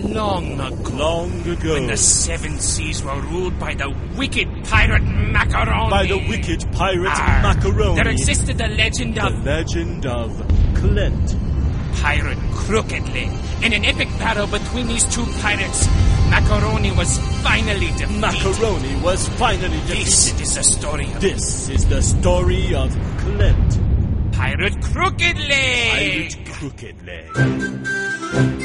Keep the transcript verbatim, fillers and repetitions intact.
long ago. Long ago. When the seven seas were ruled by the wicked pirate Macaroni. By the wicked pirate Arr, Macaroni. There existed the legend The of... legend of Clint. Pirate Crooked Leg. In an epic battle between these two pirates, Macaroni was finally defeated. Macaroni was finally defeated. This is the story of... This is the story of Clint. Pirate Crooked Leg. Pirate Crooked Leg.